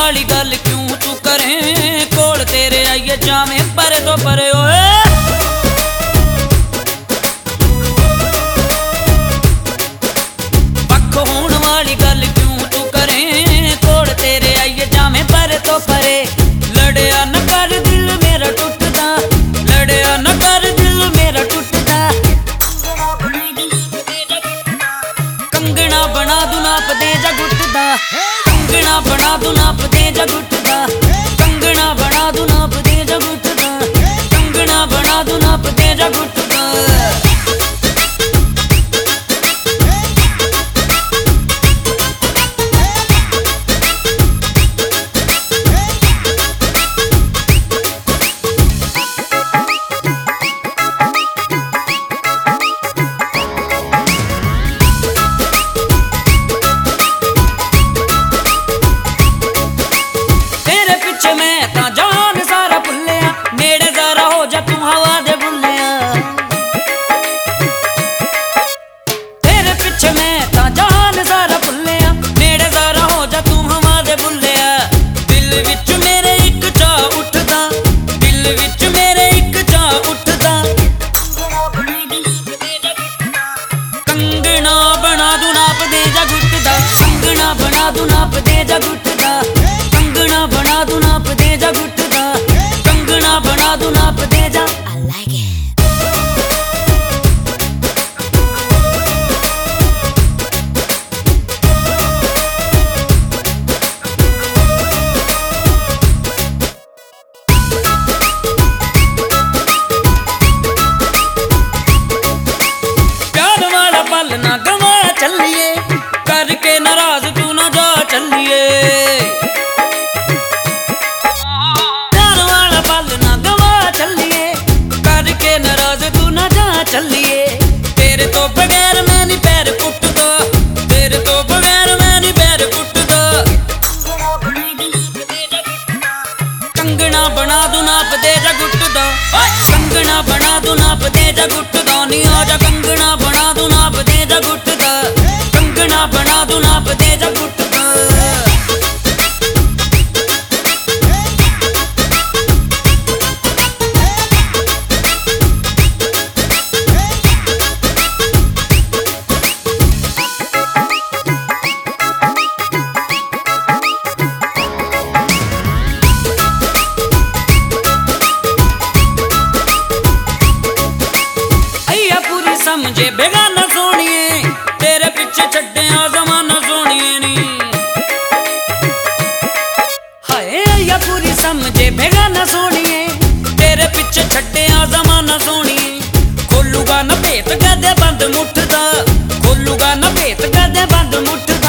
वाली गल क्यों तू करे, कोल तेरे आइए जावे परे तो परे ओए। पक्ख होण वाली गल क्यों तू करे, कोल तेरे आइए जावे परे तो परे। लड़िया न कर दिल मेरा टुटदा, लड़िया न कर दिल मेरा टुटदा। कंगना बना दूं नाप दे जा गुटदा, कंगना बना दूं नाप दे जा गुटदा, कंगना बना दूं नाप दे जा गुटदा, कंगना बना दूं नाप दे जा गुटदा। मैं ता जान सारा भुलिया, नेड़े जरा हो जा तू हवा दे बुलिया। तेरे पिछे मैं ता जान सारा भुलिया, नेड़े जरा हो जा तू हवा दे बुलिया। दिल विच मेरे एक चा उठदा, दिल विच मेरे एक चा उठदा। कंगना बना दूं नाप दे जा गुटदा, कंगना बना दूं नाप दे जा गुटदा, कंगना बना दूं नाप दे जा गुटदा, कंगना बना दूं नाप दे जा। I like it. प्यार वाला पल ना गवा चलिए, करके नाराज तू ना जा चलिए। चलिए तेरे तो बगैर मैं नहीं पैर पुटदा, तेरे तो बगैर मैं नहीं पैर पुटदा। कंगना बना दूं नाप दे जा गुटदा, कंगना बना दूं नाप दे जा गुटदा। नी आजा कंगना बना दूं नाप दे जा गुटदा, कंगना बना दूं नाप दे जा गुटदा। समझे बेगाना सोनिए, तेरे पीछे छड्डे जमाना सोनिए नी। हाय या पूरी समझे बेगाना सोनिए, तेरे पीछे छड्डे जमाना सोनिए। खोलूगा न भेत गदे बंद मुठदा, खोलूगा न भेत गदे बंद मुठदा।